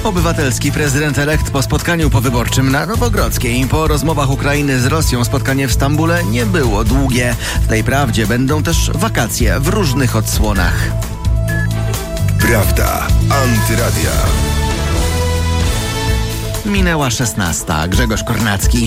Obywatelski prezydent elekt po spotkaniu powyborczym na Nowogrodzkiej. Po rozmowach Ukrainy z Rosją spotkanie w Stambule nie było długie. W tej prawdzie będą też wakacje w różnych odsłonach. Prawda Antyradia. Minęła 16. Grzegorz Kornacki.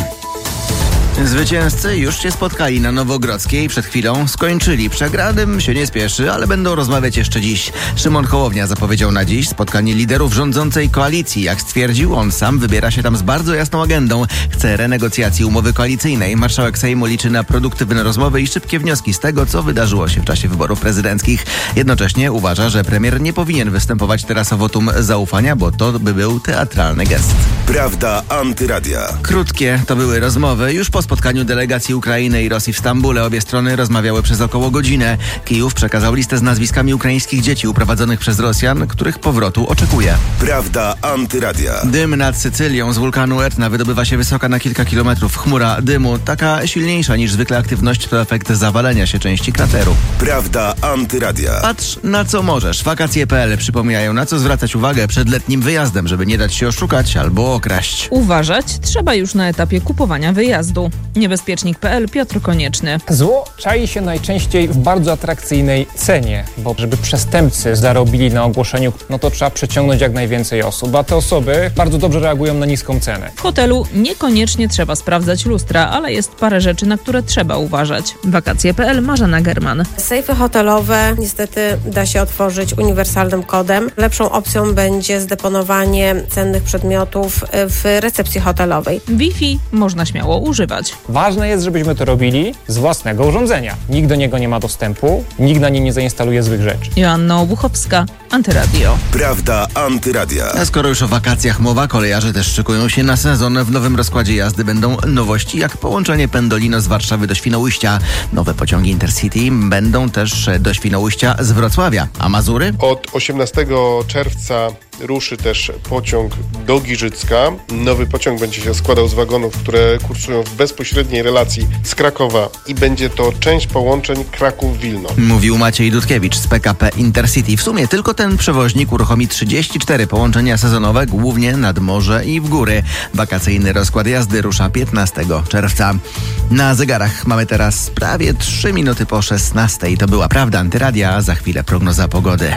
Zwycięzcy już się spotkali na Nowogrodzkiej. Przed chwilą skończyli. Przegranym się nie spieszy, ale będą rozmawiać jeszcze dziś. Szymon Hołownia zapowiedział na dziś spotkanie liderów rządzącej koalicji. Jak stwierdził, on sam wybiera się tam z bardzo jasną agendą. Chce renegocjacji umowy koalicyjnej. Marszałek Sejmu liczy na produktywne rozmowy i szybkie wnioski z tego, co wydarzyło się w czasie wyborów prezydenckich. Jednocześnie uważa, że premier nie powinien występować teraz o wotum zaufania, bo to by był teatralny gest. Prawda Antyradia. Krótkie to były rozmowy. Już po spotkaniu delegacji Ukrainy i Rosji w Stambule obie strony rozmawiały przez około godzinę. Kijów przekazał listę z nazwiskami ukraińskich dzieci uprowadzonych przez Rosjan, których powrotu oczekuje. Prawda Antyradia. Dym nad Sycylią z wulkanu Etna wydobywa się wysoka na kilka kilometrów. Chmura dymu, taka silniejsza niż zwykle aktywność, to efekt zawalenia się części krateru. Prawda Antyradia. Patrz na co możesz. Wakacje.pl przypominają, na co zwracać uwagę przed letnim wyjazdem, żeby nie dać się oszukać albo okraść. Uważać trzeba już na etapie kupowania wyjazdu. Niebezpiecznik.pl, Piotr Konieczny. Zło czai się najczęściej w bardzo atrakcyjnej cenie, bo żeby przestępcy zarobili na ogłoszeniu, no to trzeba przyciągnąć jak najwięcej osób, a te osoby bardzo dobrze reagują na niską cenę. W hotelu niekoniecznie trzeba sprawdzać lustra, ale jest parę rzeczy, na które trzeba uważać. Wakacje.pl, Marzena German. Sejfy hotelowe niestety da się otworzyć uniwersalnym kodem. Lepszą opcją będzie zdeponowanie cennych przedmiotów w recepcji hotelowej. Wi-Fi można śmiało używać. Ważne jest, żebyśmy to robili z własnego urządzenia. Nikt do niego nie ma dostępu, nikt na nim nie zainstaluje złych rzeczy. Joanna Obuchowska, Antyradio. Prawda Antyradia. A skoro już o wakacjach mowa, kolejarze też szykują się na sezon. W nowym rozkładzie jazdy będą nowości, jak połączenie Pendolino z Warszawy do Świnoujścia. Nowe pociągi Intercity będą też do Świnoujścia z Wrocławia. A Mazury? Od 18 czerwca ruszy też pociąg do Giżycka. Nowy pociąg będzie się składał z wagonów, które kursują w bezpośredniej relacji z Krakowa i będzie to część połączeń Kraków-Wilno. Mówił Maciej Dudkiewicz z PKP Intercity. W sumie tylko ten przewoźnik uruchomi 34 połączenia sezonowe, głównie nad morze i w góry. Wakacyjny rozkład jazdy rusza 15 czerwca. Na zegarach mamy teraz prawie 3 minuty po 16. To była Prawda Antyradia, a za chwilę prognoza pogody.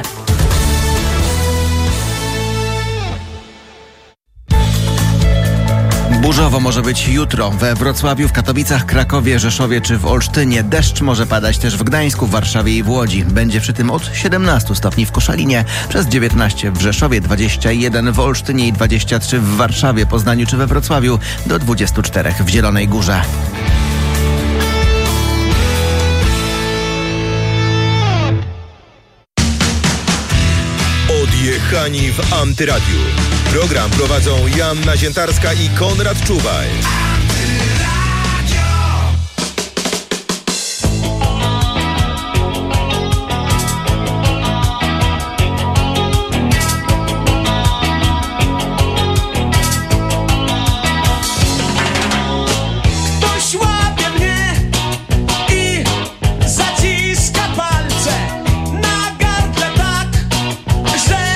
Burzowo może być jutro we Wrocławiu, w Katowicach, Krakowie, Rzeszowie czy w Olsztynie. Deszcz może padać też w Gdańsku, w Warszawie i w Łodzi. Będzie przy tym od 17 stopni w Koszalinie, przez 19 w Rzeszowie, 21 w Olsztynie i 23 w Warszawie, Poznaniu czy we Wrocławiu, do 24 w Zielonej Górze. Odjechani w Antyradiu. Program prowadzą Joanna Ziętarska i Konrad Czuwaj.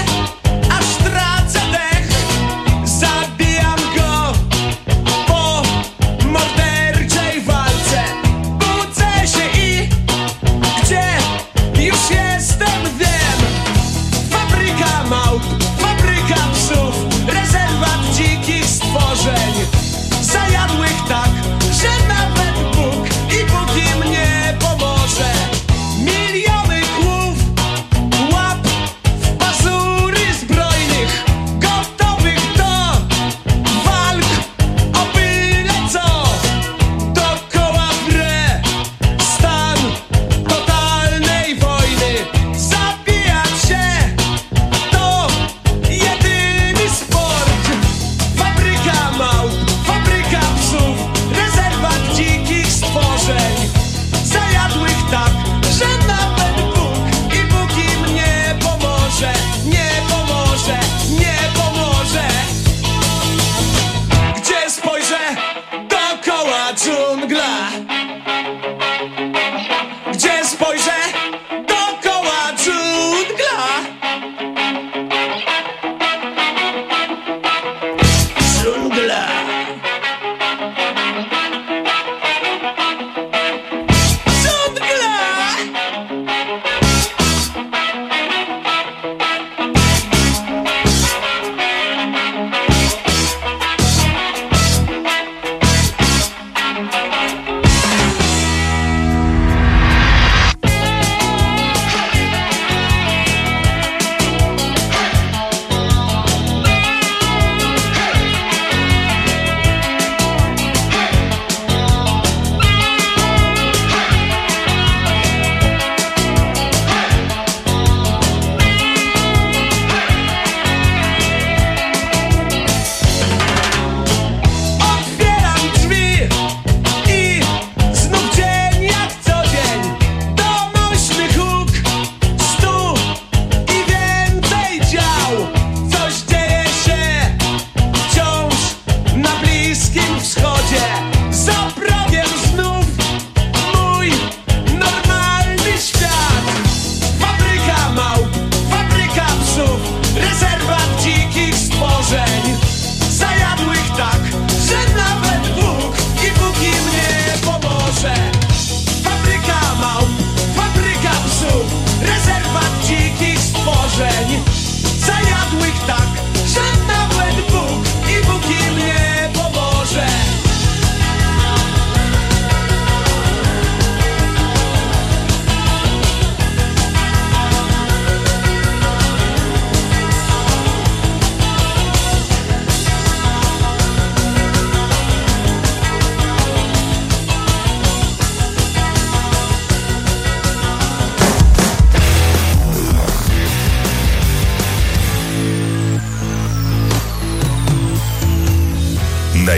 Zabijam go po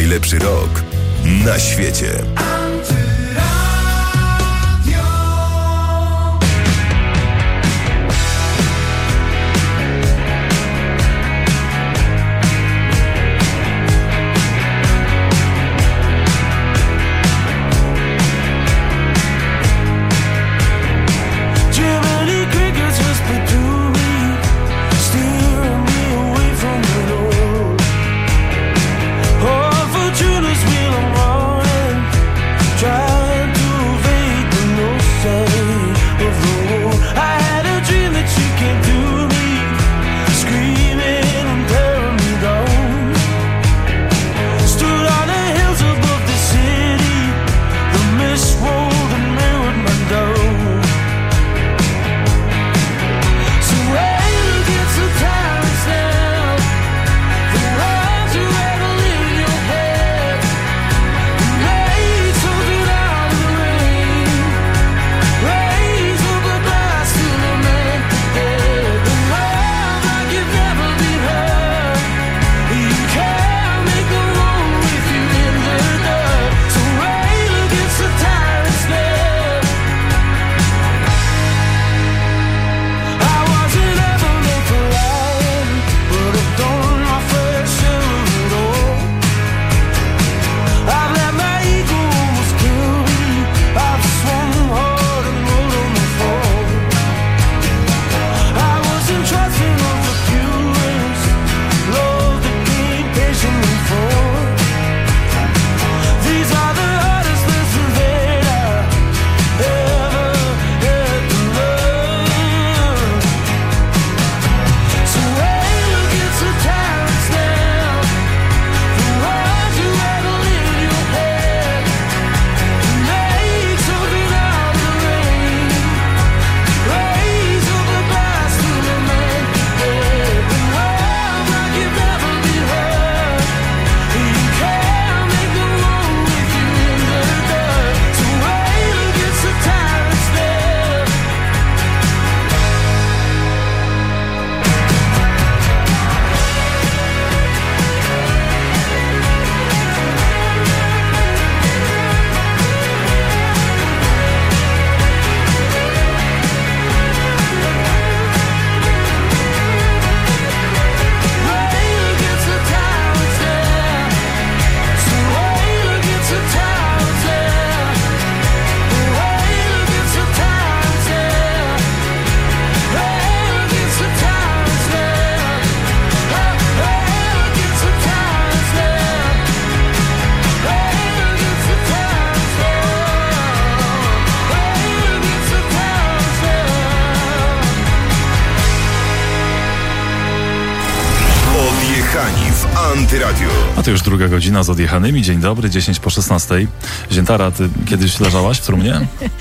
Najlepszy rok na świecie. Antyradio. A to już druga godzina z odjechanymi. Dzień dobry, 10:16. Ziętara, ty kiedyś leżałaś w trumnie?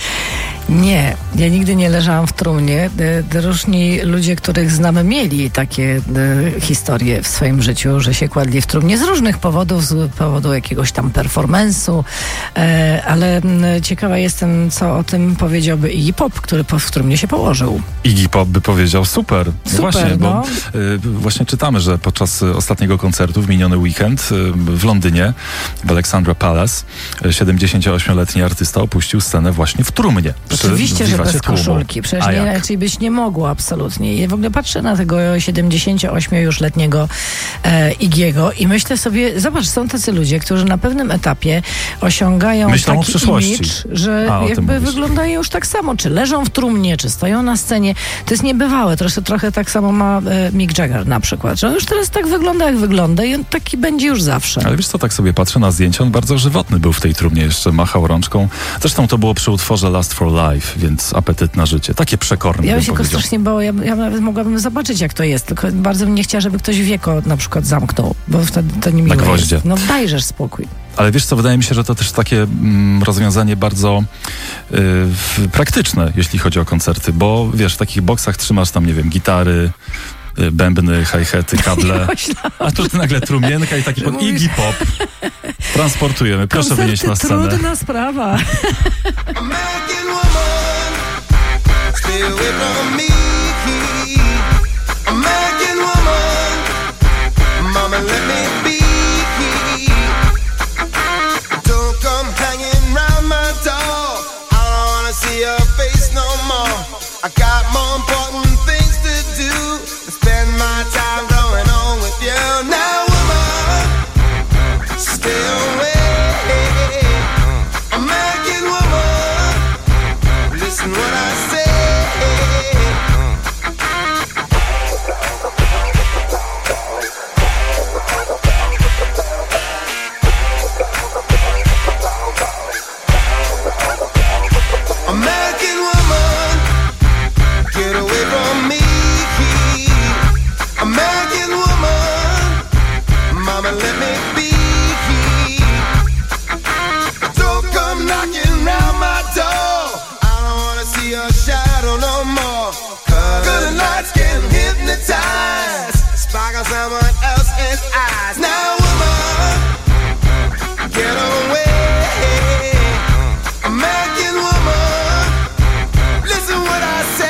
Nie, ja nigdy nie leżałam w trumnie. Różni ludzie, których znamy, mieli takie historie w swoim życiu, że się kładli w trumnie z różnych powodów, z powodu jakiegoś tam performance'u, ale ciekawa jestem, co o tym powiedziałby Iggy Pop, który w trumnie się położył. Iggy Pop by powiedział super. Super, właśnie, no. Bo właśnie czytamy, że podczas ostatniego koncertu w miniony weekend w Londynie, w Alexandra Palace, 78-letni artysta opuścił scenę właśnie w trumnie. Oczywiście, że bez tłumu. koszulki. Przecież nie raczej być nie mogło absolutnie. Ja w ogóle patrzę na tego 78-już-letniego Iggy'ego i myślę sobie, zobacz, są tacy ludzie, którzy na pewnym etapie osiągają myślą taki imidż, że jakby wyglądają już tak samo. Czy leżą w trumnie, czy stoją na scenie. To jest niebywałe. Trochę tak samo ma Mick Jagger na przykład, że on już teraz tak wygląda, jak wygląda i on taki będzie już zawsze. Ale wiesz co, tak sobie patrzę na zdjęcia, on bardzo żywotny był w tej trumnie, jeszcze machał rączką. Zresztą to było przy utworze Last for Life, więc apetyt na życie. Takie przekorne, ja bym się powiedział. strasznie bała, ja nawet mogłabym zobaczyć, jak to jest, tylko bardzo bym nie chciała, żeby ktoś wieko na przykład zamknął, bo wtedy to nie miło na gwoździe. jest. No dajżesz spokój. Ale wiesz co, wydaje mi się, że to też takie rozwiązanie bardzo praktyczne, jeśli chodzi o koncerty, bo wiesz, w takich boksach trzymasz tam, nie wiem, gitary, bębny, hi-hety, kable, a tu nagle trumienka i taki Iggy Pop. Transportujemy. Proszę koncerty, wynieść na scenę. Trudna sprawa. I got more important things to do than spend my time growing on with you. Now, woman, stay away. American woman, listen what I say. American woman, get away from me. American woman, mama, let me be. Don't come knocking round my door. I don't wanna see your shadow no more. 'Cause the lights can hypnotize, sparkle someone else's eyes. Now, woman, get away. American woman, listen what I say.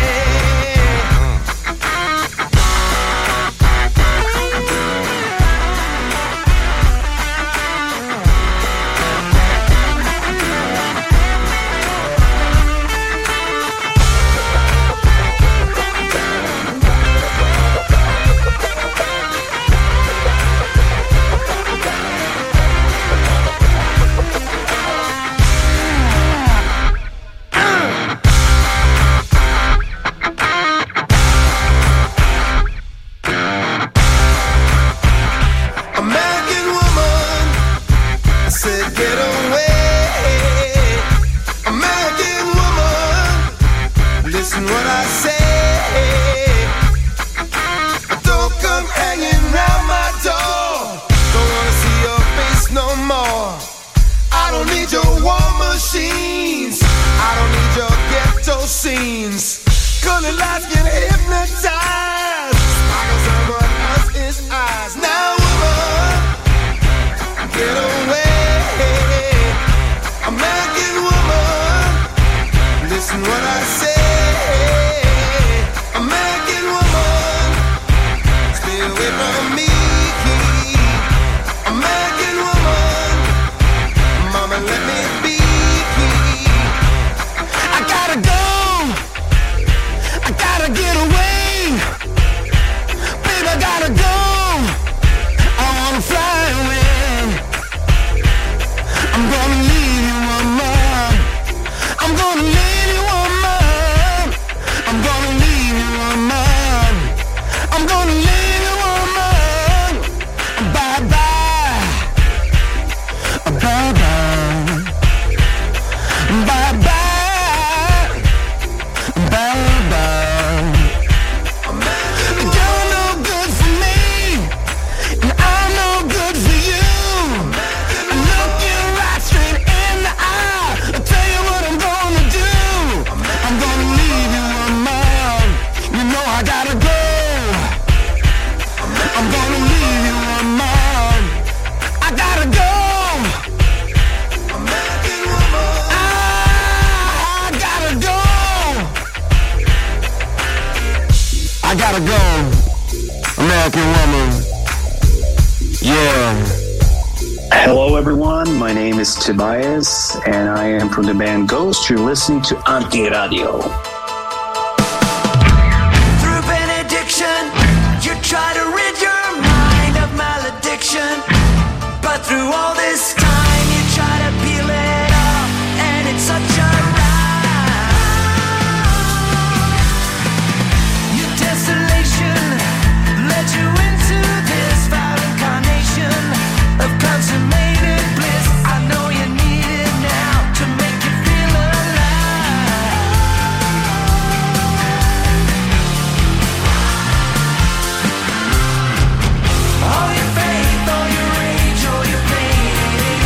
American woman, I said get away. American woman, listen what I say. Don't come hanging round my door. Don't wanna see your face no more. I don't need your war machines. I don't need your ghetto scenes. Color lights can hypnotize, sparkle someone else's eyes. Now, woman, get away. American woman, listen what I say. American woman, stay away from me. American woman, mama, let me be. I gotta go. I gotta get away. Baby, I gotta go. I wanna fly away. I'm gonna leave you, woman. I'm gonna leave you, woman. I'm gonna leave you, woman. I'm gonna leave you, woman. Bye bye. Bye bye. Bye bye. Bye bye. You're no good for me, and I'm no good for you. I look you right straight in the eye. I'll tell you what I'm gonna do. I'm gonna leave you alone. You know I gotta go. I'm gonna leave you alone. I gotta go. American woman, I gotta go. I gotta go. American woman. Yeah. Hello everyone, my name is Tobias and I am from the band Ghost. You're listening to Anti-Radio. Through benediction, you try to rid your mind of malediction. But through all this time, you try to peel it off, and it's such a ride. Your desolation led you into this foul incarnation of consummated bliss. I know you need it now to make you feel alive. All your faith, all your rage, all your pain,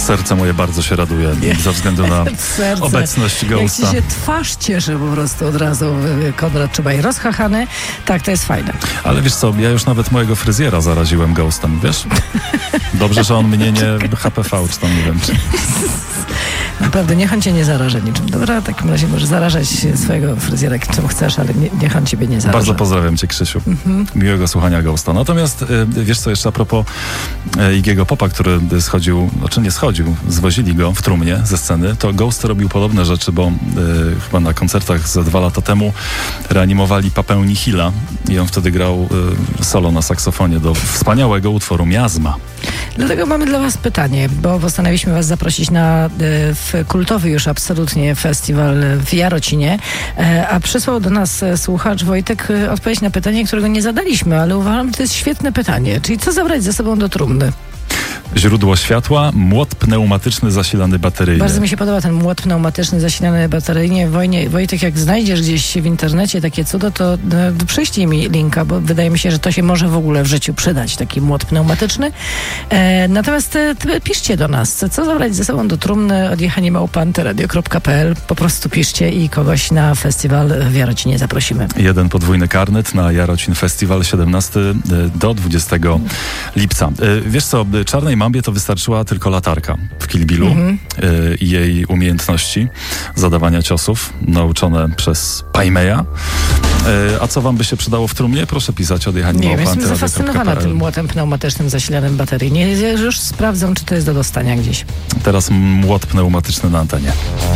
Serce moje bardzo się raduje ze względu na Serce. obecność Ghosta. Jak ci się twarz cieszy po prostu od razu, Konrad Czubaj rozchachany. Tak, to jest fajne. Ale wiesz co, ja już nawet mojego fryzjera zaraziłem Ghostem, wiesz? Dobrze, że on mnie nie HPV, czy tam nie wiem. Naprawdę, niech on cię nie zaraża niczym. Dobra, w takim razie możesz zarażać swojego fryzjera czym chcesz, ale niech on ciebie nie zaraża. Bardzo pozdrawiam cię, Krzysiu. Miłego słuchania Ghosta. Natomiast wiesz co, jeszcze a propos Iggy'ego Popa, który schodził, znaczy nie schodził, zwozili go w trumnie ze sceny, to Ghost robił podobne rzeczy, bo chyba na koncertach ze 2 lata temu reanimowali Papę Nihila i on wtedy grał solo na saksofonie do wspaniałego utworu Miazma. Dlatego mamy dla was pytanie, bo postanowiliśmy was zaprosić na kultowy już absolutnie festiwal w Jarocinie, a przysłał do nas słuchacz Wojtek odpowiedź na pytanie, którego nie zadaliśmy, ale uważam, że to jest świetne pytanie. Czyli co zabrać ze sobą do trumny? Źródło światła, młot pneumatyczny zasilany bateryjnie. Bardzo mi się podoba ten młot pneumatyczny zasilany bateryjnie. Wojtek, jak znajdziesz gdzieś w internecie takie cudo, to przyślij mi linka, bo wydaje mi się, że to się może w ogóle w życiu przydać, taki młot pneumatyczny. Natomiast piszcie do nas, co zabrać ze sobą do trumny, odjechanie@antyradio.pl. Po prostu piszcie i kogoś na festiwal w Jarocinie zaprosimy. 1 podwójny karnet na Jarocin Festiwal 17 do 20 lipca. Wiesz co, Czarnej Mambie to wystarczyła tylko latarka w Kill Billu i jej umiejętności zadawania ciosów nauczone przez Paimeya. A co wam by się przydało w trumnie? Proszę pisać odjechanie. Nie wiem, jestem zafascynowana tym młotem pneumatycznym zasilanym bateryjnie. Już sprawdzam, czy to jest do dostania gdzieś. Teraz młot pneumatyczny na antenie.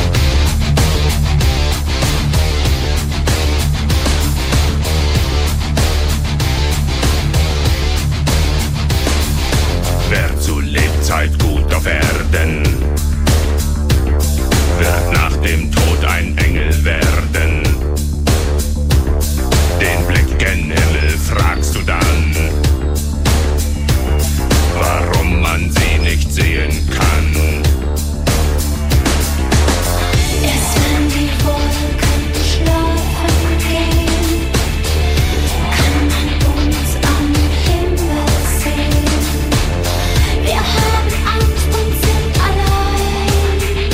Wer zu Lebzeit gut auf Erden, wird nach dem Tod ein Engel werden. Den Blick gen Himmel fragst du dann, warum man sie nicht sehen kann. Erst wenn die Wolken schlafen gehen, kann man uns am Himmel sehen. Wir haben Angst und sind allein.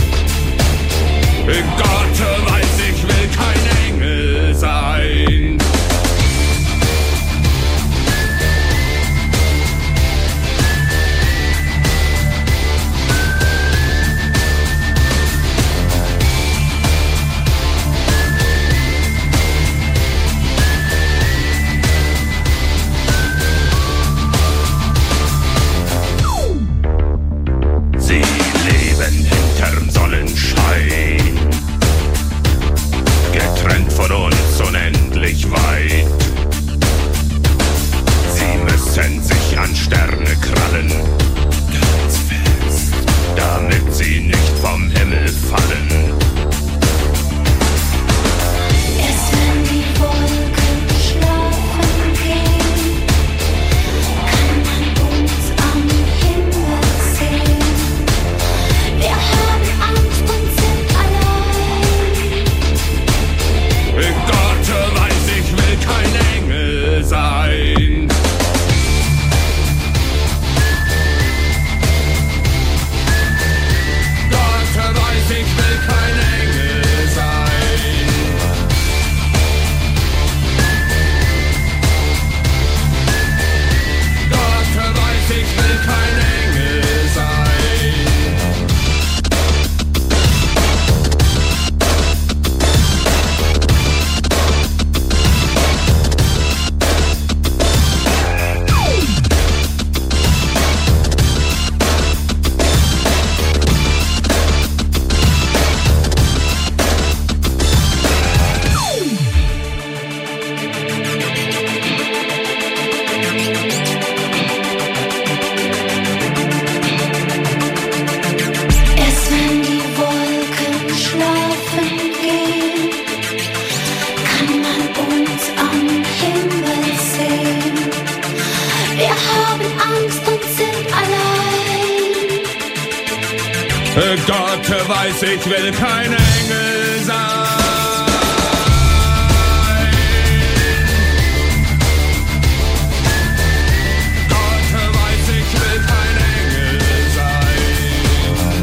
Gott weiß, ich will kein Engel sein. Sie leben hinterm Sonnenschein, getrennt von uns unendlich weit. Sie müssen sich an Sterne krallen, ganz fest, damit sie nicht vom Himmel fallen. Erst wenn die Wolken schlafen gehen, kann man uns am Himmel sehen. Wir haben Angst und sind allein. Gott weiß, ich will kein Engel sein. Gott weiß, ich will kein Engel sein. Gott weiß, ich will kein Engel sein. Erst wenn die Wolken schlafen gehen, kann man uns am Himmel sehen. Wir haben Angst und sind allein. Gott weiß, ich will kein Engel sein. Gott weiß, ich will kein Engel sein.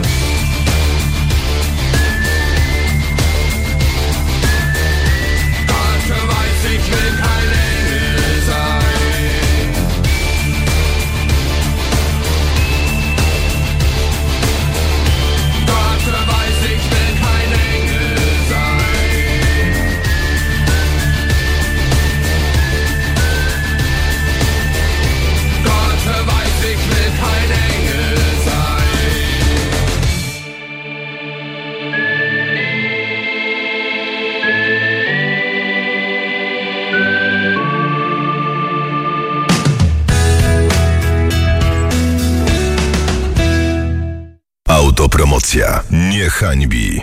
Autopromocja nie hańbi.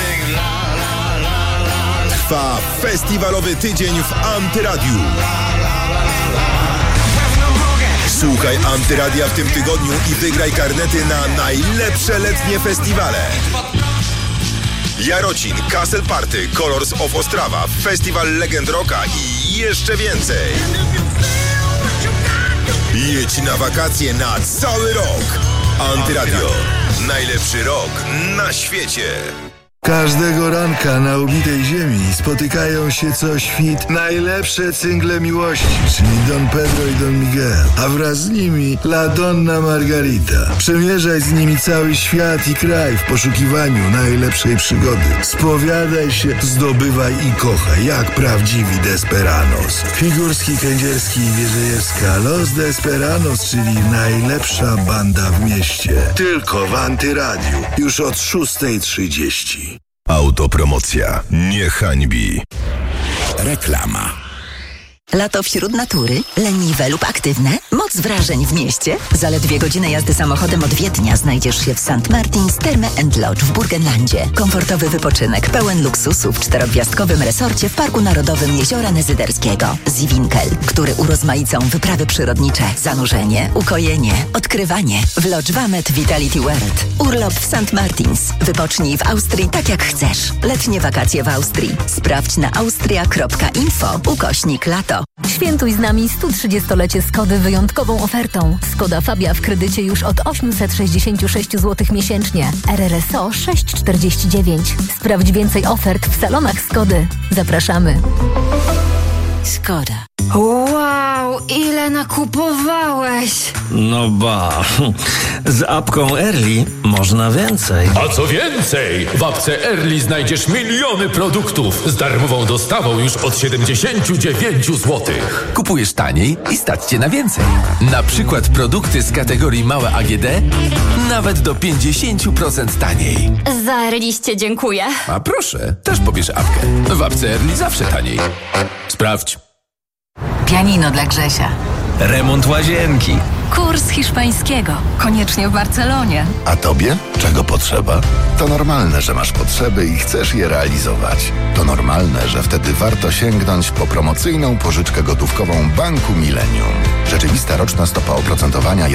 Trwa festiwalowy tydzień w Antyradiu. Słuchaj Antyradia w tym tygodniu i wygraj karnety na najlepsze letnie festiwale. Jarocin, Castle Party, Colors of Ostrawa, Festiwal Legend Rocka i jeszcze więcej. Jedź na wakacje na cały rok. Antyradio. Najlepszy rok na świecie. Każdego ranka na ubitej ziemi spotykają się co świt najlepsze cyngle miłości, czyli Don Pedro i Don Miguel, a wraz z nimi La Donna Margarita. Przemierzaj z nimi cały świat i kraj w poszukiwaniu najlepszej przygody. Spowiadaj się, zdobywaj i kochaj, jak prawdziwi desperados. Figurski, Kędzierski i Wierzejewska, Los Desperados, czyli najlepsza banda w mieście. Tylko w Antyradiu, już od 6:30. Autopromocja nie hańbi. Reklama. Lato wśród natury, leniwe lub aktywne, moc wrażeń w mieście. Zaledwie godziny jazdy samochodem od Wiednia znajdziesz się w St. Martin's Therme & Lodge w Burgenlandzie. Komfortowy wypoczynek pełen luksusu w 4-gwiazdkowym resorcie w Parku Narodowym Jeziora Nezyderskiego. Ziwinkel, który urozmaicą wyprawy przyrodnicze, zanurzenie, ukojenie, odkrywanie. W Lodge Wamet Vitality World. Urlop w St. Martin's. Wypocznij w Austrii tak jak chcesz. Letnie wakacje w Austrii. Sprawdź na austria.info/lato. Świętuj z nami 130-lecie Skody wyjątkową ofertą. Skoda Fabia w kredycie już od 866 zł miesięcznie. RRSO 6,49. Sprawdź więcej ofert w salonach Skody. Zapraszamy. Skoda. Wow, ile nakupowałeś! No ba, z apką Early można więcej. A co więcej, w apce Early znajdziesz miliony produktów z darmową dostawą już od 79 zł. Kupujesz taniej i stać cię na więcej. Na przykład produkty z kategorii małe AGD nawet do 50% taniej. Za Earlyście dziękuję. A proszę, też pobierz apkę. W apce Early zawsze taniej. Sprawdź. Pianino dla Grzesia. Remont łazienki. Kurs hiszpańskiego. Koniecznie w Barcelonie. A tobie? Czego potrzeba? To normalne, że masz potrzeby i chcesz je realizować. To normalne, że wtedy warto sięgnąć po promocyjną pożyczkę gotówkową Banku Millennium. Rzeczywista roczna stopa oprocentowania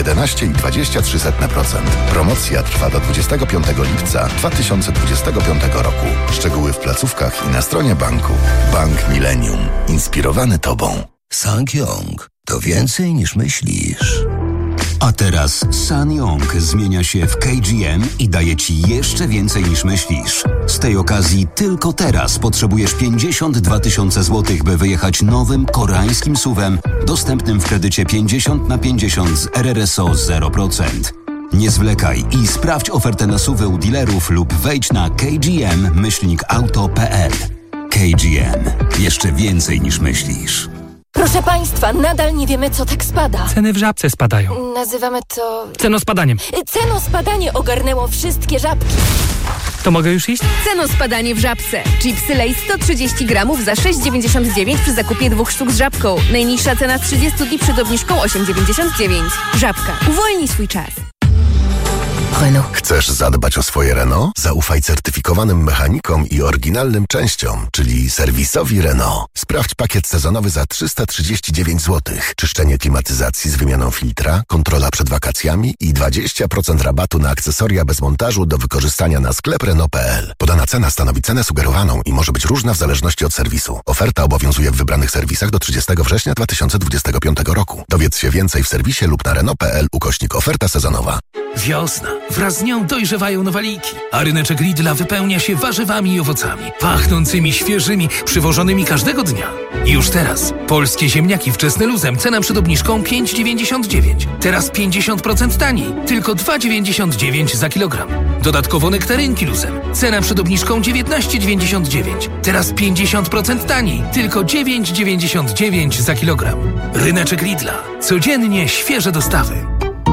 11,23%. Promocja trwa do 25 lipca 2025 roku. Szczegóły w placówkach i na stronie banku. Bank Millennium. Inspirowany tobą. SsangYong to więcej niż myślisz. A teraz SsangYong zmienia się w KGM i daje Ci jeszcze więcej niż myślisz. Z tej okazji tylko teraz potrzebujesz 52 000 złotych, by wyjechać nowym koreańskim SUV-em dostępnym w kredycie 50/50 z RRSO 0%. Nie zwlekaj i sprawdź ofertę na SUV-y u dealerów lub wejdź na kgm-auto.pl. KGM. Jeszcze więcej niż myślisz. Proszę Państwa, nadal nie wiemy, co tak spada. Ceny w Żabce spadają. Nazywamy to... Cenospadaniem. Cenospadanie ogarnęło wszystkie żabki. To mogę już iść? Cenospadanie w Żabce. Chipsy Lay's 130 gramów za 6,99 przy zakupie 2 sztuk z Żabką. Najniższa cena z 30 dni przed obniżką 8,99. Żabka. Uwolnij swój czas. Renault. Chcesz zadbać o swoje Renault? Zaufaj certyfikowanym mechanikom i oryginalnym częściom, czyli serwisowi Renault. Sprawdź pakiet sezonowy za 339 zł. Czyszczenie klimatyzacji z wymianą filtra, kontrola przed wakacjami i 20% rabatu na akcesoria bez montażu do wykorzystania na sklep Renault.pl. Podana cena stanowi cenę sugerowaną i może być różna w zależności od serwisu. Oferta obowiązuje w wybranych serwisach do 30 września 2025 roku. Dowiedz się więcej w serwisie lub na Renault.pl/oferta sezonowa. Wiosna. Wraz z nią dojrzewają nowaliki, a ryneczek Lidla wypełnia się warzywami i owocami, pachnącymi, świeżymi, przywożonymi każdego dnia. I już teraz polskie ziemniaki wczesne luzem, cena przed obniżką 5,99. Teraz 50% taniej, tylko 2,99 za kilogram. Dodatkowo nektarynki luzem, cena przed obniżką 19,99. Teraz 50% taniej, tylko 9,99 za kilogram. Ryneczek Lidla. Codziennie świeże dostawy.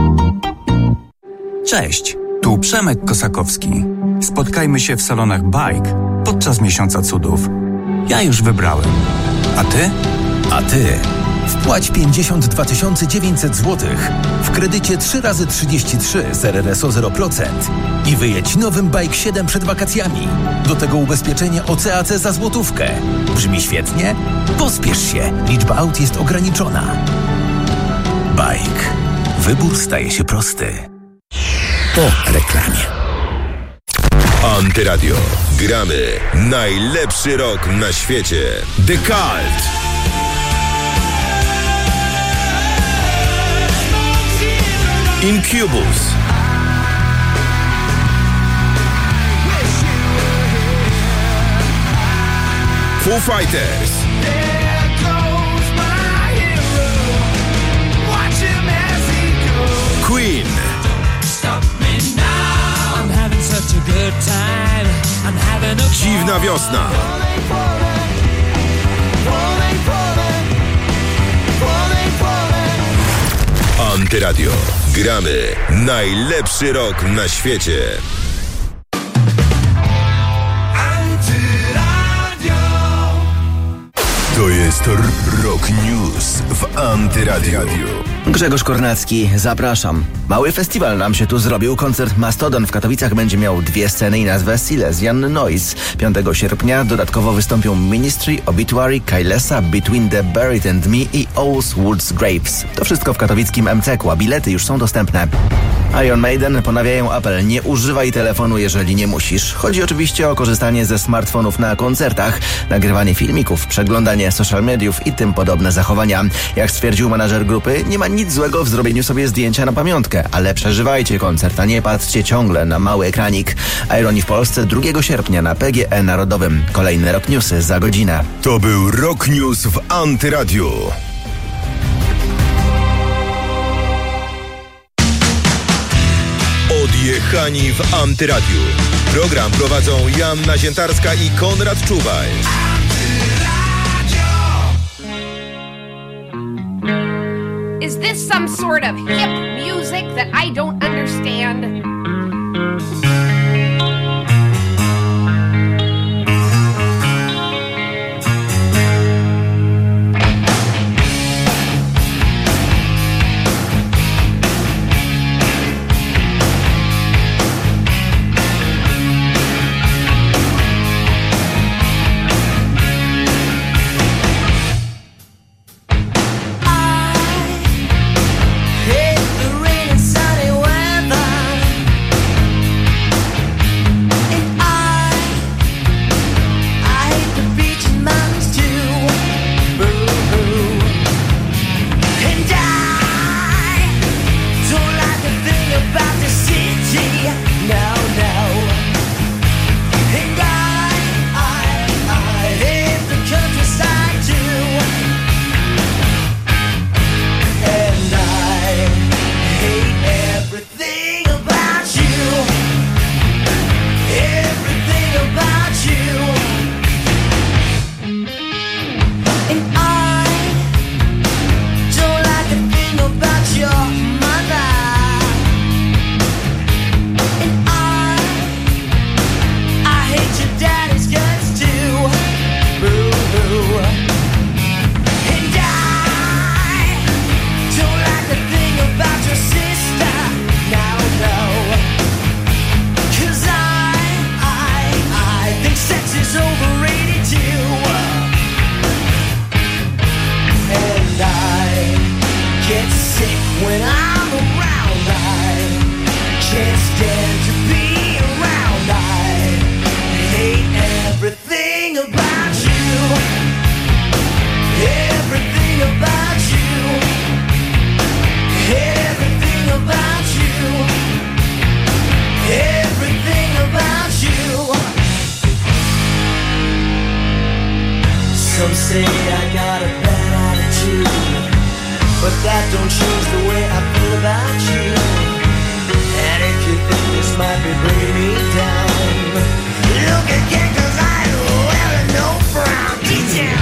Cześć, tu Przemek Kosakowski. Spotkajmy się w salonach Bike podczas Miesiąca Cudów. Ja już wybrałem. A ty? A ty? Wpłać 52 900 zł w kredycie 3x33 z RRSO 0% i wyjedź nowym Bike 7 przed wakacjami. Do tego ubezpieczenie OCAC za złotówkę. Brzmi świetnie? Pospiesz się. Liczba aut jest ograniczona. Bike. Wybór staje się prosty. Po reklamie. Antyradio. Gramy najlepszy rok na świecie. The Cult. Incubus. Foo Fighters. Queen. Dziwna wiosna. Antyradio. Gramy najlepszy rok na świecie. To jest Rock News w Antyradio. Grzegorz Kornacki, zapraszam. Mały festiwal nam się tu zrobił. Koncert Mastodon w Katowicach będzie miał 2 sceny i nazwę Silesian Noise. 5 sierpnia dodatkowo wystąpią Ministry, Obituary, Kailesa, Between the Buried and Me i Owls Woods Graves. To wszystko w katowickim MCK-u, a bilety już są dostępne. Iron Maiden ponawiają apel: nie używaj telefonu, jeżeli nie musisz. Chodzi oczywiście o korzystanie ze smartfonów na koncertach, nagrywanie filmików, przeglądanie social mediów i tym podobne zachowania. Jak stwierdził menadżer grupy, nie ma nic złego w zrobieniu sobie zdjęcia na pamiątkę, ale przeżywajcie koncert, a nie patrzcie ciągle na mały ekranik. Ironi w Polsce 2 sierpnia na PGE Narodowym. Kolejne Rock Newsy za godzinę. To był Rock News w Antyradiu. Odjechani w Antyradiu. Program prowadzą Joanna Ziętarska i Konrad Czuwaj. Is this some sort of hip music that I don't understand? Some say I got a bad attitude, but that don't change the way I feel about you. And if you think this might be bringing me down, look again, 'cause I wear no frown. Detail.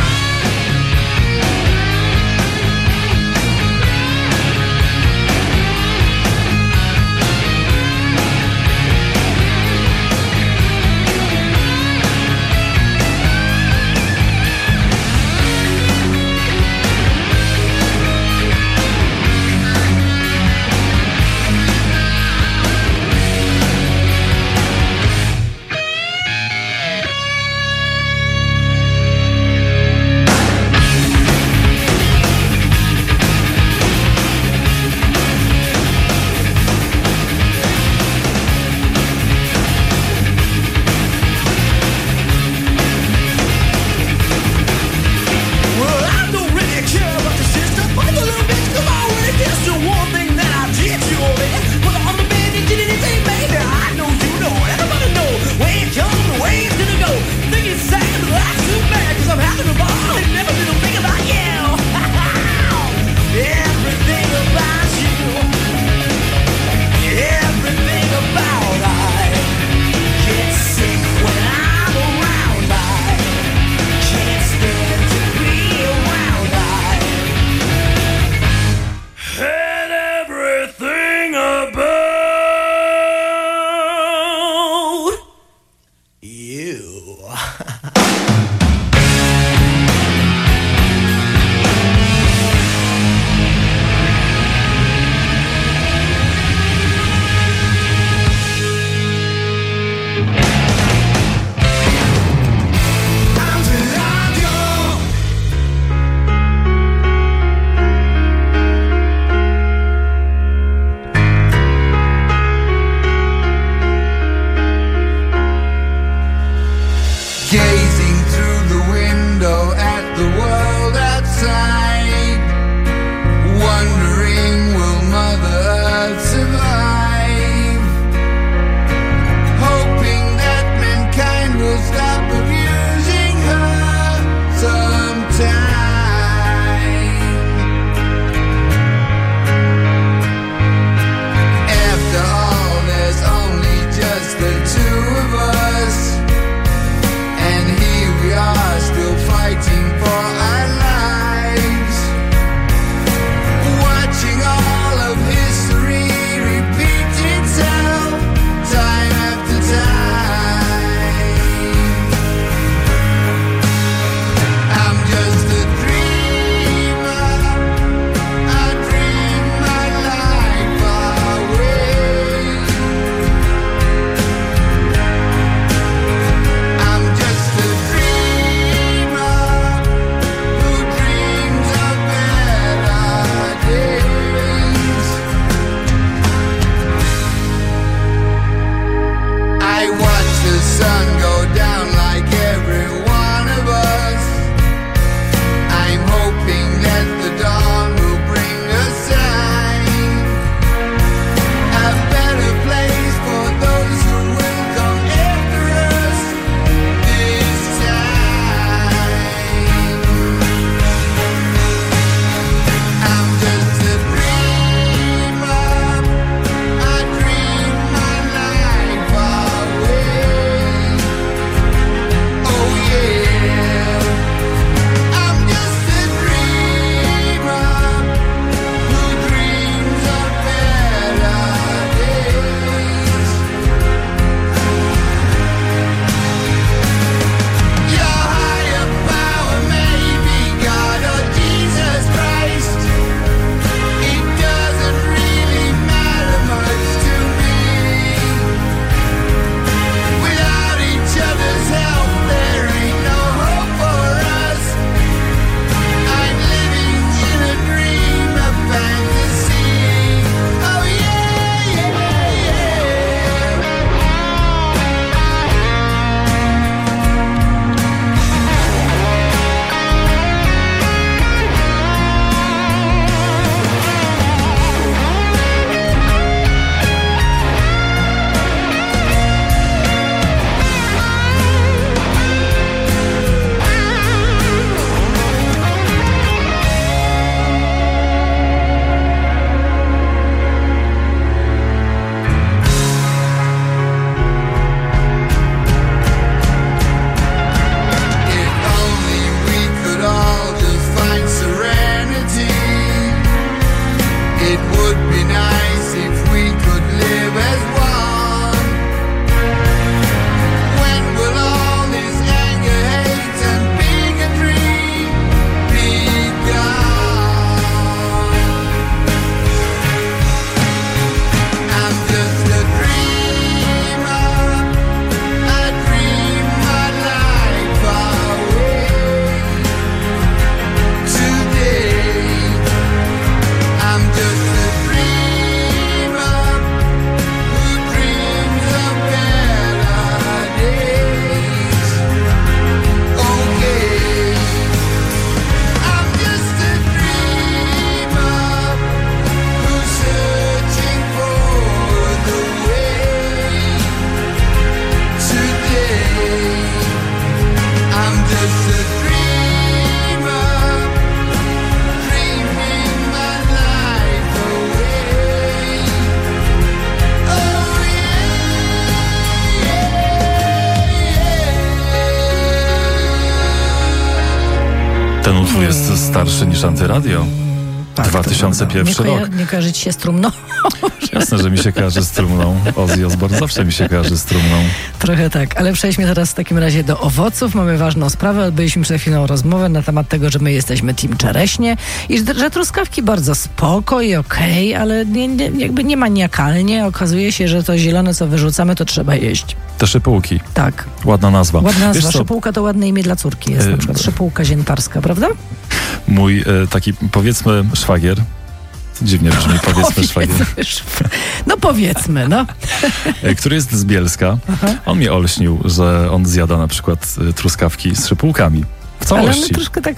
utwór jest starszy niż Antyradio. Tak, 2001 rok. Nie kojarzy ci się z trumną? Jasne, że mi się kojarzy z trumną. Ozzy Osbourne zawsze mi się kojarzy z trumną. Trochę tak, ale przejdźmy teraz w takim razie do owoców. Mamy ważną sprawę. Odbyliśmy przed chwilą rozmowę na temat tego, że my jesteśmy team czereśnie i że truskawki bardzo spoko i okej, ale jakby nie maniakalnie. Okazuje się, że to zielone, co wyrzucamy, to trzeba jeść. Te szypułki. Tak. Ładna nazwa. Ładna nazwa. Szypułka to ładne imię dla córki jest, na przykład szypułka ziętarska, prawda? Mój taki, powiedzmy, szwagier. Dziwnie brzmi, powiedzmy szwagier. No powiedzmy, no. Który jest z Bielska. Aha. On mnie olśnił, że on zjada na przykład truskawki z szypułkami. W całości. Ale troszkę tak...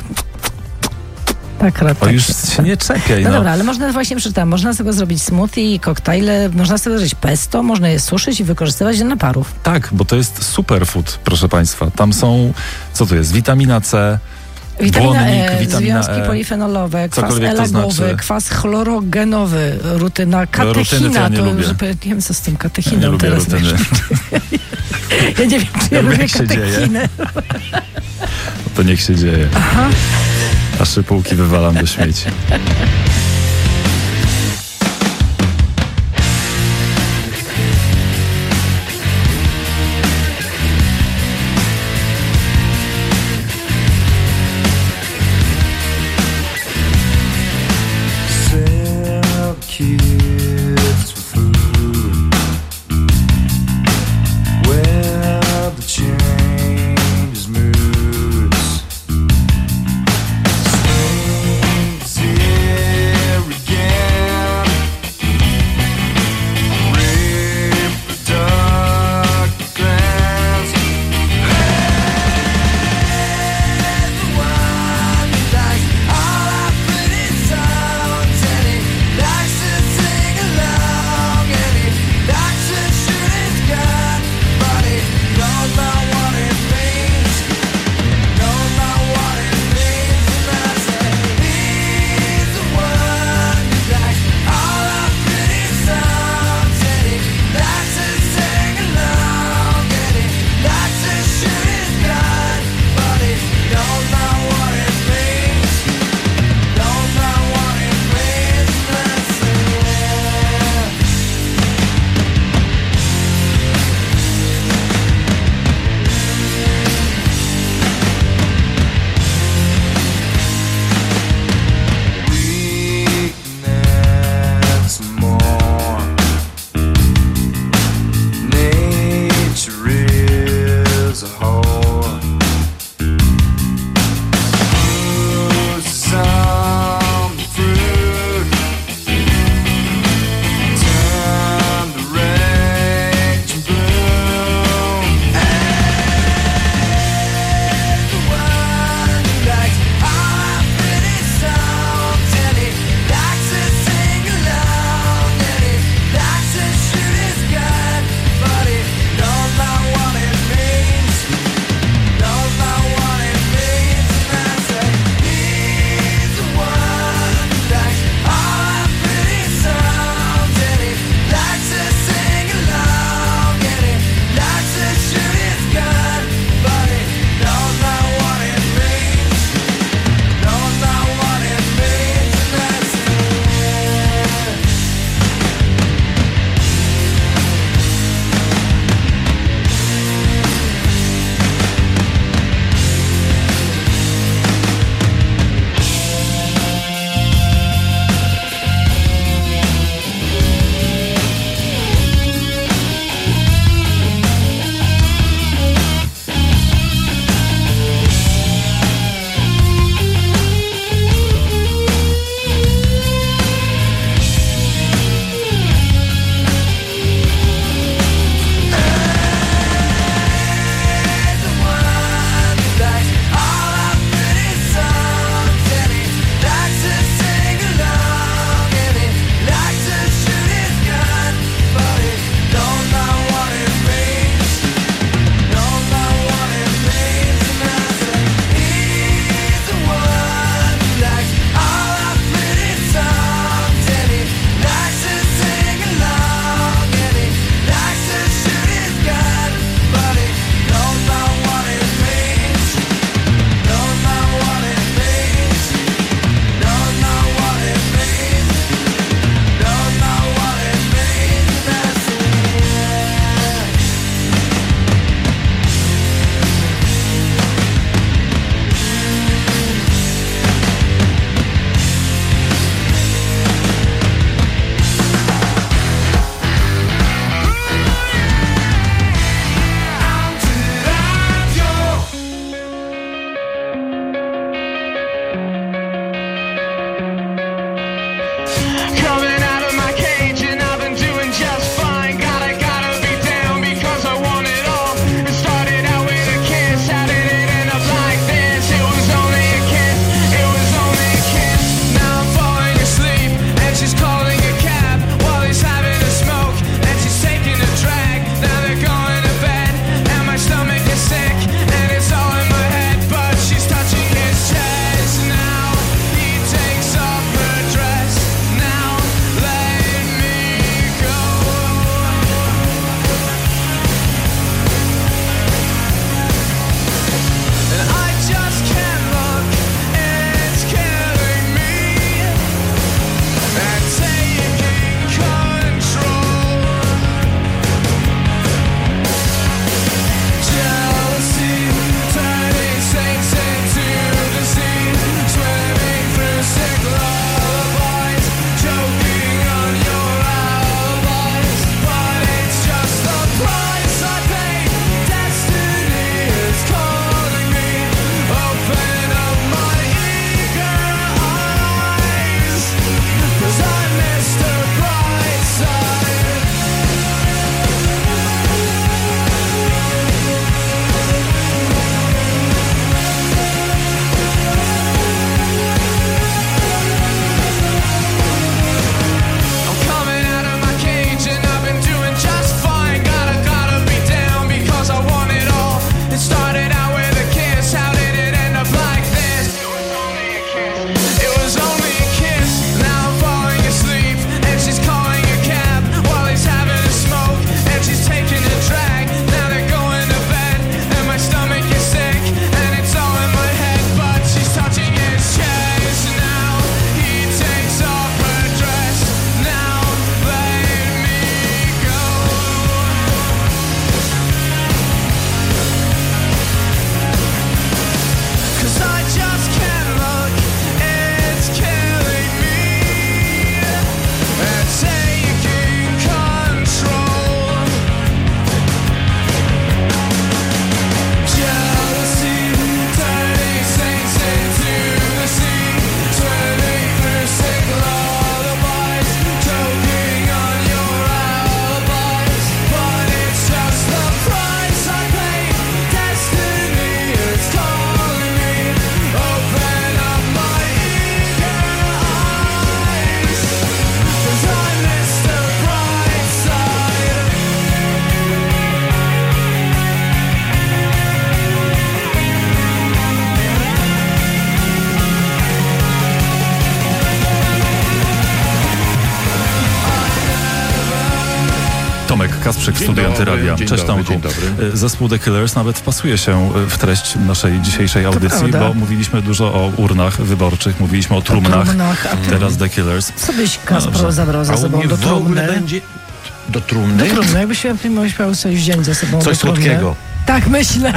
Tak, już się nie czepiaj. No dobra, ale można właśnie przeczytałem, można z tego zrobić smoothie, koktajle, można z tego zrobić pesto, można je suszyć i wykorzystywać do naparów. Tak, bo to jest superfood, proszę Państwa. Tam są, co to jest? Witamina C, błonnik, witamina związki polifenolowe, kwas cokolwiek elagowy, to znaczy. Kwas chlorogenowy, rutyna, katechina. Rutyny to ja nie lubię. Nie wiem, co z tym katechiną ja nie teraz. lubię rutyny. Ja nie wiem, czy ja lubię katechinę. To niech się dzieje. Aha. A szypułki wywalam do śmieci. Kasprzyk, studio Antyradia. Cześć Tomku. Zespół The Killers nawet wpasuje się w treść naszej dzisiejszej audycji, bo mówiliśmy dużo o urnach wyborczych, mówiliśmy o trumnach. Teraz The Killers. Co byś, Kaspro, zabrał ze sobą do trumny? Do trumny? Do trumny, jakbyś miał coś wziąć ze sobą. Coś słodkiego. Tak myślę.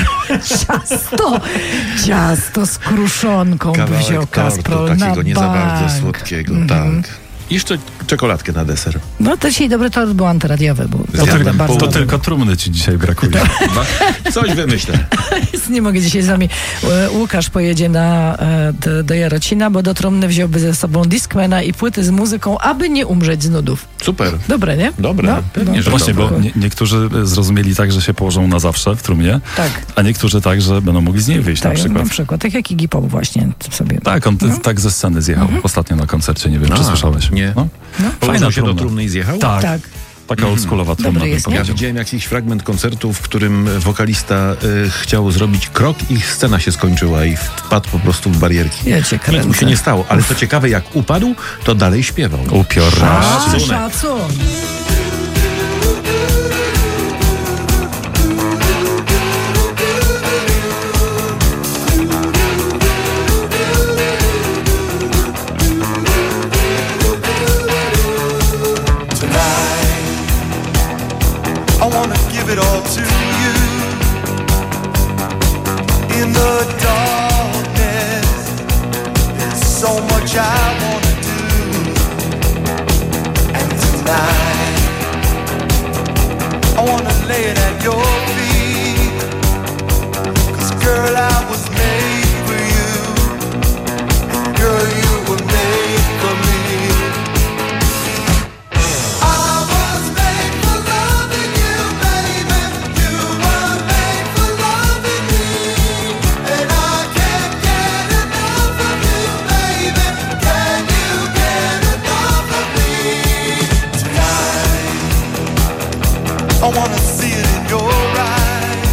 Ciasto z kruszonką by wziął Kaspro na takiego nie za bardzo bank. słodkiego, tak. Jeszcze czekoladkę na deser. No to dzisiaj dobry tort był antyradiowy. To tylko trumny ci dzisiaj brakuje. Coś wymyślę. Nie mogę dzisiaj z wami. Łukasz pojedzie do Jarocina, bo do trumny wziąłby ze sobą Discmana i płyty z muzyką, aby nie umrzeć z nudów. Super. Dobre, nie? Dobre. Pewnie, że właśnie, bo niektórzy zrozumieli tak, że się położą na zawsze w trumnie, a niektórzy tak, że będą mogli z niej wyjść na przykład. Tak jak Iggy Pop właśnie sobie. Tak, on tak ze sceny zjechał ostatnio na koncercie, nie wiem, czy słyszałeś. Nie. Fajna się do trumny i zjechał? Tak. Taka oldschoolowa trumna. Ja widziałem jakiś fragment koncertu, w którym wokalista chciał zrobić krok i scena się skończyła i wpadł po prostu w barierki. Ja cię kręcę. Nic mu się nie stało, ale co ciekawe, jak upadł, to dalej śpiewał. Upiorności. Szacun. I wanna give it all to you. In the darkness, there's so much I wanna do. And tonight, I wanna lay it at your feet. 'Cause girl, I was made for you. And girl, you were made for me. I wanna see it in your eyes.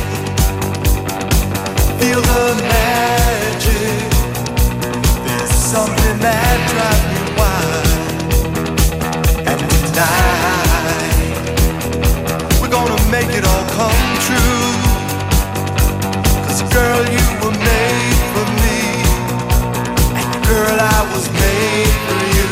Feel the magic. There's something that drives me wild. And tonight, we're gonna make it all come true. 'Cause girl, you were made for me. And girl, I was made for you.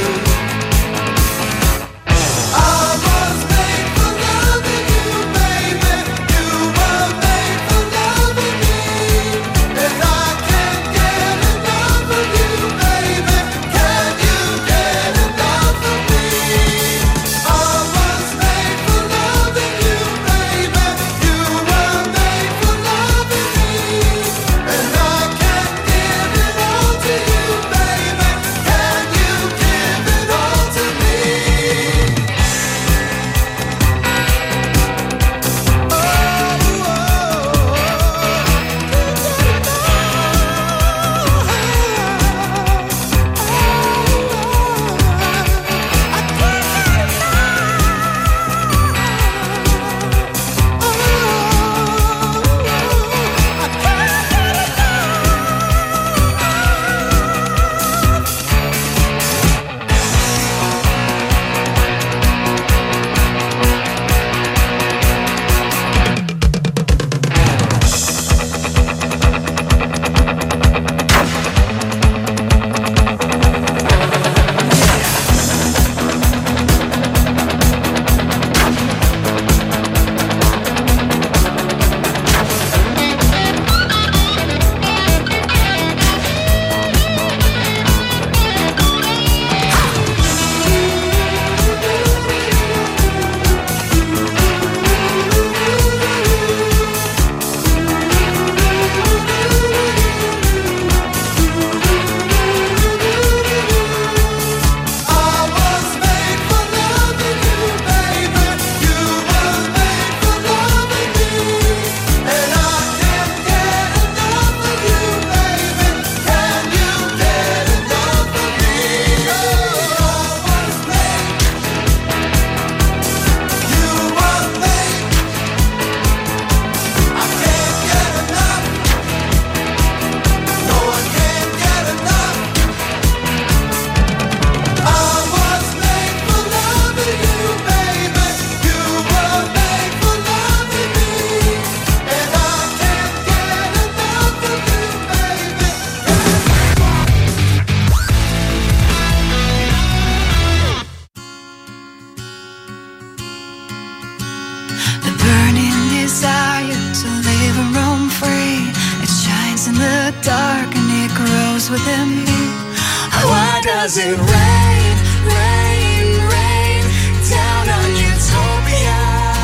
yours within me. Why does it rain, rain, rain down on utopia?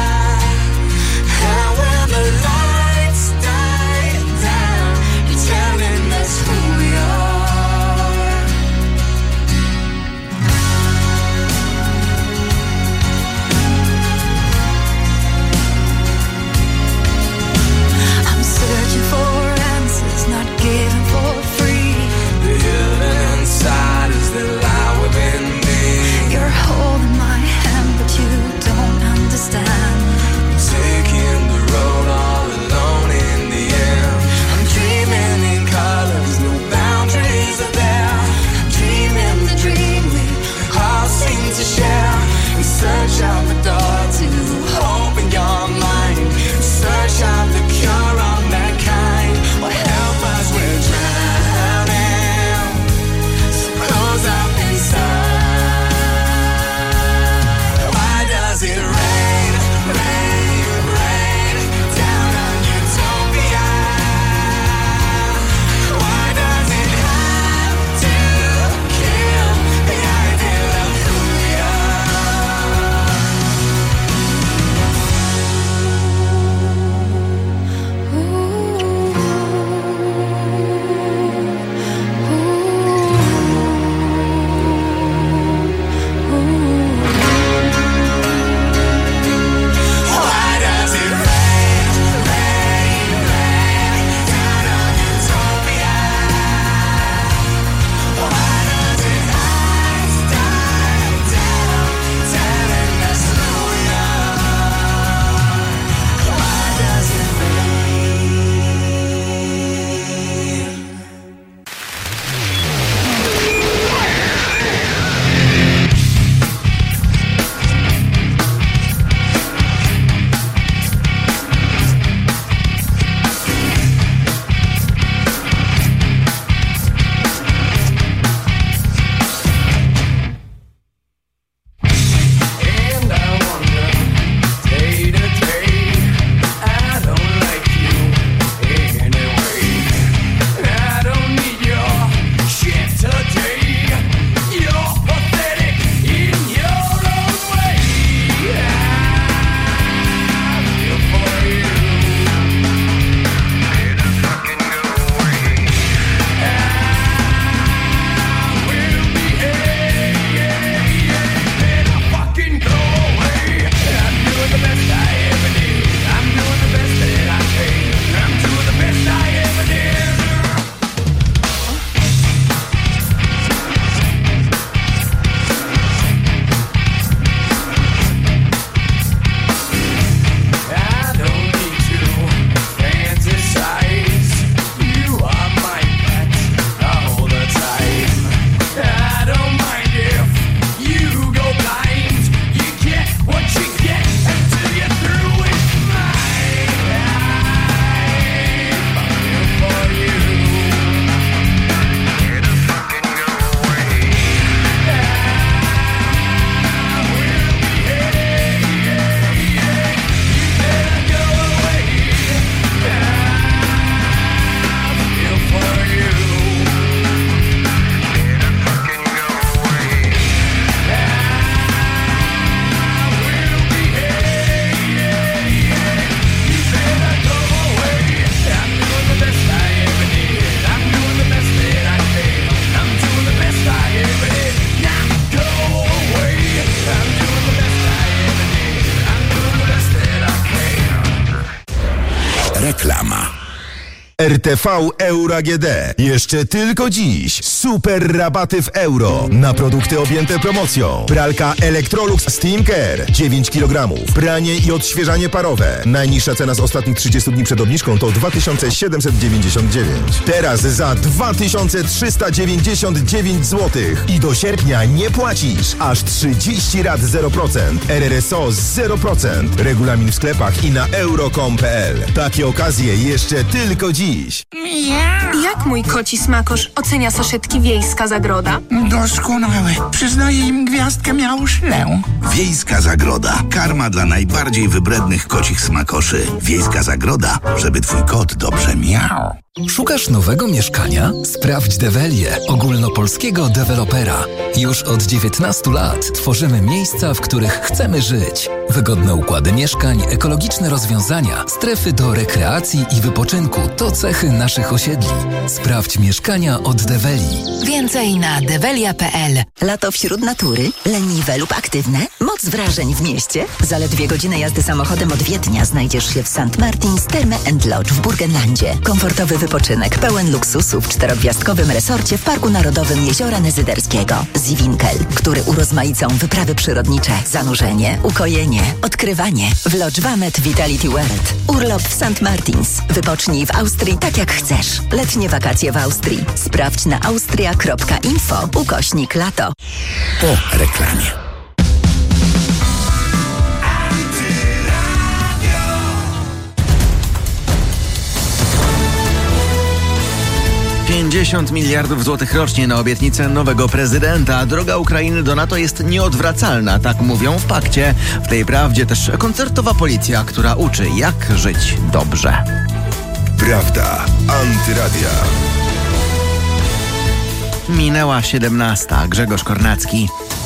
And when the lights die down, you're telling us who we are. I'm searching for answers, not given for free. The hidden inside is the lie within me. You're holding my hand, but you don't understand. I'm taking the road all alone in the end. I'm dreaming in colors, no boundaries are there. I'm dreaming the dream we all seem to share. We search out the door to open your mind. Search out the cure of mankind. Well, help us, we're drowning. So close up inside. Why does it rain, rain, rain down on utopia? Why does it have to kill the idea of who we Why does it rain, rain, rain down on utopia? Why does it have to die down, telling us who we are? Why does it And I wonder, day to day, I don't like you anyway. I don't need your shit today. You're pathetic in your own way. I feel for you. Better fucking go away. I will behave. Better fucking go away. I'm doing the best I ever did. I'm doing the best that I can. I'm doing the best I ever did. I don't need to fantasize. You are my pet all the time. I don't mind if you go blind. You get what you get until you're through with mine. I feel for you. Better fucking go away. I will behave. You better go away. I feel for you. Better fucking go away. I will behave. You better go away. I'm doing the best I ever did. I'm doing the best that I can. I'm doing the best I ever did. Now go away. I'm doing the best I ever did. I'm doing the best that I can. Reklama. RTV Euro AGD. Jeszcze tylko dziś. Super rabaty w euro. Na produkty objęte promocją. Pralka Electrolux Steam Care 9 kg. Pranie i odświeżanie parowe. Najniższa cena z ostatnich 30 dni przed obniżką to 2799. Teraz za 2399 zł. I do sierpnia nie płacisz. Aż 30 rat 0%. RRSO 0%. Regulamin w sklepach i na euro.com.pl. Takie okazje jeszcze tylko dziś. Jak mój koci smakosz ocenia saszetki Wiejska Zagroda? Doskonałe. Przyznaję im gwiazdkę Miauszlę. Wiejska Zagroda. Karma dla najbardziej wybrednych kocich smakoszy. Wiejska Zagroda, żeby twój kot dobrze miał. Szukasz nowego mieszkania? Sprawdź Develię, ogólnopolskiego dewelopera. Już od 19 lat tworzymy miejsca, w których chcemy żyć. Wygodne układy mieszkań, ekologiczne rozwiązania, strefy do rekreacji i wypoczynku to cechy naszych osiedli. Sprawdź mieszkania od Develi. Więcej na develia.pl. Lato wśród natury, leniwe lub aktywne, moc wrażeń w mieście. Zaledwie godzinę jazdy samochodem od Wiednia znajdziesz się w St. Martin's Therme & Lodge w Burgenlandzie. Komfortowy wypoczynek pełen luksusu w 4-gwiazdkowym resorcie w Parku Narodowym Jeziora Nezyderskiego. Ziwinkel, który urozmaicą wyprawy przyrodnicze, zanurzenie, ukojenie, odkrywanie. W Lodge Wamet Vitality World. Urlop w St. Martin's. Wypocznij w Austrii tak jak chcesz. Letnie wakacje w Austrii. Sprawdź na austria.info/lato. Po reklamie. $50 miliardów rocznie na obietnicę nowego prezydenta. Droga Ukrainy do NATO jest nieodwracalna, tak mówią w pakcie. W tej prawdzie też koncertowa policja, która uczy, jak żyć dobrze. Prawda Antyradia. Minęła 17. Grzegorz Kornacki.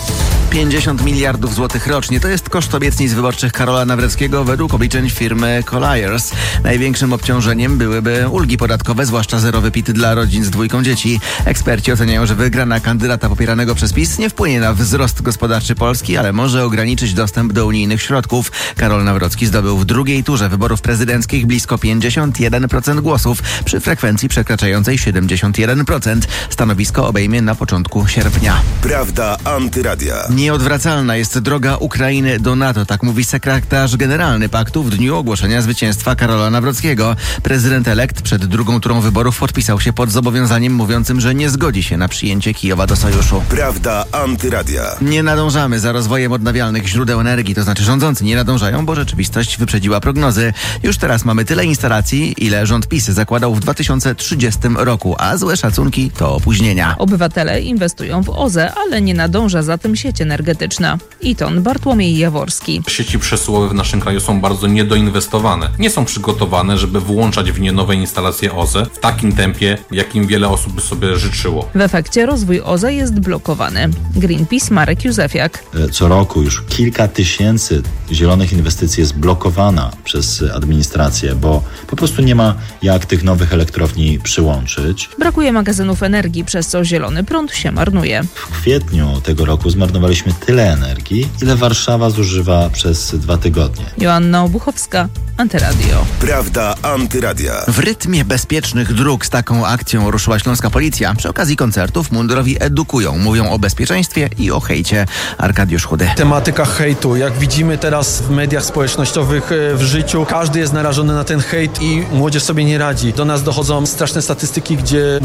50 miliardów złotych rocznie to jest koszt obietnic wyborczych Karola Nawrockiego według obliczeń firmy Colliers. Największym obciążeniem byłyby ulgi podatkowe, zwłaszcza zerowy PIT dla rodzin z 2 dzieci. Eksperci oceniają, że wygrana kandydata popieranego przez PiS nie wpłynie na wzrost gospodarczy Polski, ale może ograniczyć dostęp do unijnych środków. Karol Nawrocki zdobył w drugiej turze wyborów prezydenckich blisko 51% głosów przy frekwencji przekraczającej 71%. Stanowisko obejmie na początku sierpnia. Prawda Antyradia. Nieodwracalna jest droga Ukrainy do NATO, tak mówi sekretarz generalny paktu w dniu ogłoszenia zwycięstwa Karola Nawrockiego. Prezydent elekt przed drugą turą wyborów podpisał się pod zobowiązaniem mówiącym, że nie zgodzi się na przyjęcie Kijowa do sojuszu. Prawda Antyradia. Nie nadążamy za rozwojem odnawialnych źródeł energii, to znaczy rządzący nie nadążają, bo rzeczywistość wyprzedziła prognozy. Już teraz mamy tyle instalacji, ile rząd PiS zakładał w 2030 roku, a złe szacunki to opóźnienia. Obywatele inwestują w OZE, ale nie nadąża za tym sieć energetyczna. Iton Bartłomiej Jaworski. Sieci przesyłowe w naszym kraju są bardzo niedoinwestowane. Nie są przygotowane, żeby włączać w nie nowe instalacje OZE w takim tempie, jakim wiele osób by sobie życzyło. W efekcie rozwój OZE jest blokowany. Greenpeace Marek Józefiak. Co roku już kilka tysięcy zielonych inwestycji jest blokowana przez administrację, bo po prostu nie ma jak tych nowych elektrowni przyłączyć. Brakuje magazynów energii, przez co zielony prąd się marnuje. W kwietniu tego roku zmarnowaliśmy tyle energii, ile Warszawa zużywa przez 2 tygodnie. Joanna Obuchowska, Antyradio. Prawda Antyradia. W rytmie bezpiecznych dróg z taką akcją ruszyła śląska policja. Przy okazji koncertów mundurowi edukują, mówią o bezpieczeństwie i o hejcie. Arkadiusz Chudy. Tematyka hejtu. Jak widzimy teraz w mediach społecznościowych, w życiu, każdy jest narażony na ten hejt i młodzież sobie nie radzi. Do nas dochodzą straszne statystyki, gdzie